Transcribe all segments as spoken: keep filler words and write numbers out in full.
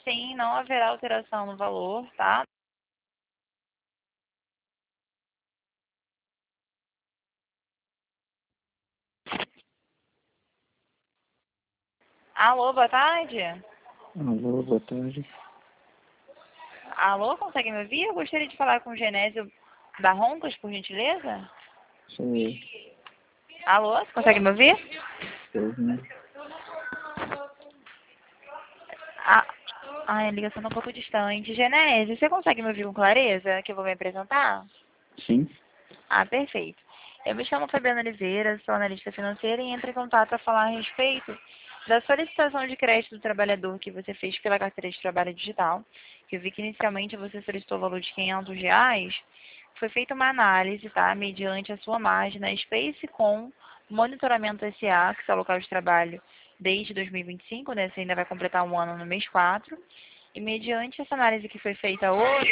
sim, não haverá alteração no valor, tá? Alô, boa tarde. Alô, boa tarde. Alô, consegue me ouvir? Eu gostaria de falar com o Genésio da Roncas, por gentileza. Sou eu. Alô, você consegue me ouvir? Estou ouvindo. Ah, ai, a ligação tá um pouco distante. Genésio, você consegue me ouvir com clareza, que eu vou me apresentar? Sim? Ah, perfeito. Eu me chamo Fabiana Oliveira, sou analista financeira e entro em contato para falar a respeito da solicitação de crédito do trabalhador que você fez pela carteira de trabalho digital. Que eu vi que inicialmente você solicitou o valor de quinhentos reais. Foi feita uma análise, tá? Mediante a sua margem na Space com Monitoramento S A, que é o local de trabalho desde dois mil e vinte e cinco, né? Você ainda vai completar um ano no mês quatro. E mediante essa análise que foi feita hoje,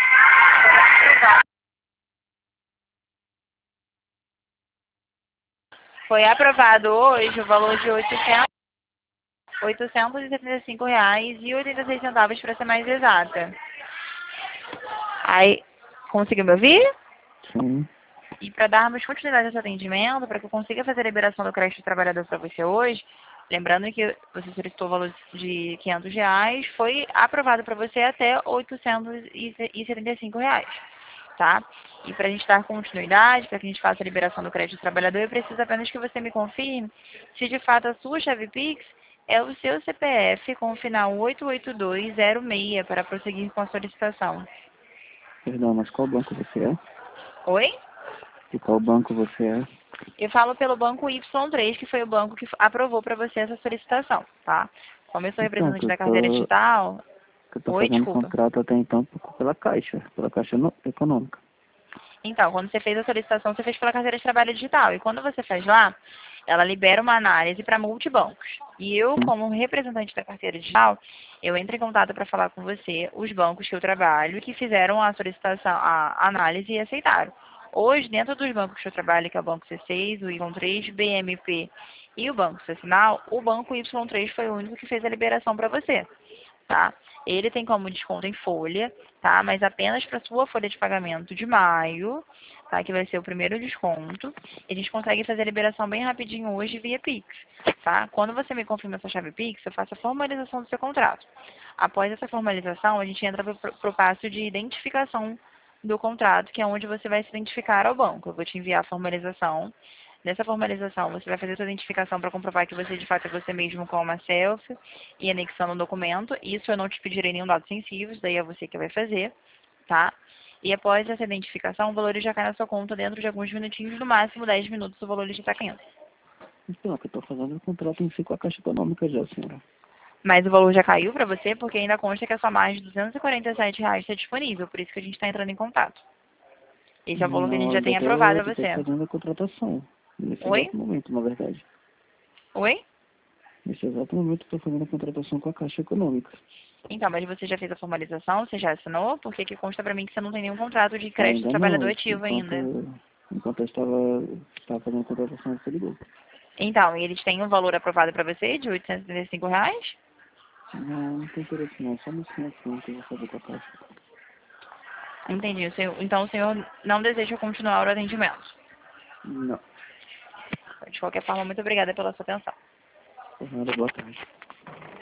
foi aprovado hoje o valor de oitocentos oitocentos e setenta e cinco reais e oitenta e seis centavos para ser mais exata. Aí, conseguiu me ouvir? Sim. E para darmos continuidade a esse atendimento, para que eu consiga fazer a liberação do crédito do trabalhador para você hoje, lembrando que você solicitou o valor de quinhentos reais, foi aprovado para você até oitocentos e setenta e cinco reais, tá? E para a gente dar continuidade, para que a gente faça a liberação do crédito do trabalhador, eu preciso apenas que você me confirme se de fato a sua chave Pix é o seu C P F com o final oito oito dois zero seis para prosseguir com a solicitação. Perdão, mas qual banco você é? Oi? De qual banco você é? Eu falo pelo banco Y três, que foi o banco que aprovou para você essa solicitação, tá? Como eu sou Então, que representante eu da carteira tô, digital... que eu tô Oi, fazendo desculpa. contrato até então p- pela Caixa, pela Caixa no- Econômica. Então, quando você fez a solicitação, você fez pela carteira de trabalho digital. E quando você faz lá, ela libera uma análise para multibancos. E eu, Sim. como representante da carteira digital, eu entro em contato para falar com você os bancos que eu trabalho que fizeram a solicitação, a análise e aceitaram. Hoje, dentro dos bancos que eu trabalho, que é o Banco C seis, o Y três, B M P e o Banco Social, o Banco Y três foi o único que fez a liberação para você, tá? Ele tem como desconto em folha, tá? Mas apenas para sua folha de pagamento de maio, tá? Que vai ser o primeiro desconto. E a gente consegue fazer a liberação bem rapidinho hoje via Pix, tá? Quando você me confirma essa chave Pix, eu faço a formalização do seu contrato. Após essa formalização, a gente entra para o passo de identificação do contrato, que é onde você vai se identificar ao banco. Eu vou te enviar a formalização. Nessa formalização, você vai fazer sua identificação para comprovar que você de fato é você mesmo com uma selfie e anexando o documento. Isso eu não te pedirei nenhum dado sensível, isso daí é você que vai fazer, tá? E após essa identificação, o valor já cai na sua conta dentro de alguns minutinhos, no máximo dez minutos o valor já está caindo. Então, que eu tô fazendo o contrato em si com a Caixa Econômica já, senhora. Mas o valor já caiu para você porque ainda consta que a sua margem de duzentos e quarenta e sete reais está disponível, por isso que a gente está entrando em contato. Esse é o valor que a Não, gente eu já ainda tem tô, aprovado ainda para tô você. fazendo a contratação. Nesse Oi? exato momento, na verdade. Oi? Nesse exato momento eu tô fazendo a contratação com a Caixa Econômica. Então, mas você já fez a formalização? Você já assinou? Porque aqui consta para mim que você não tem nenhum contrato de crédito do Ainda não, trabalhador isso ativo enquanto, ainda. enquanto eu estava, estava fazendo a contratação, você ligou. Então, e eles têm um valor aprovado para você de oitocentos e setenta e cinco reais? Não, não tem interesse não, só no sim assim que eu vou fazer com a Caixa. Entendi. O senhor- então, o senhor não deseja continuar o atendimento. Não, De qualquer forma, muito obrigada pela sua atenção. por nada, boa tarde.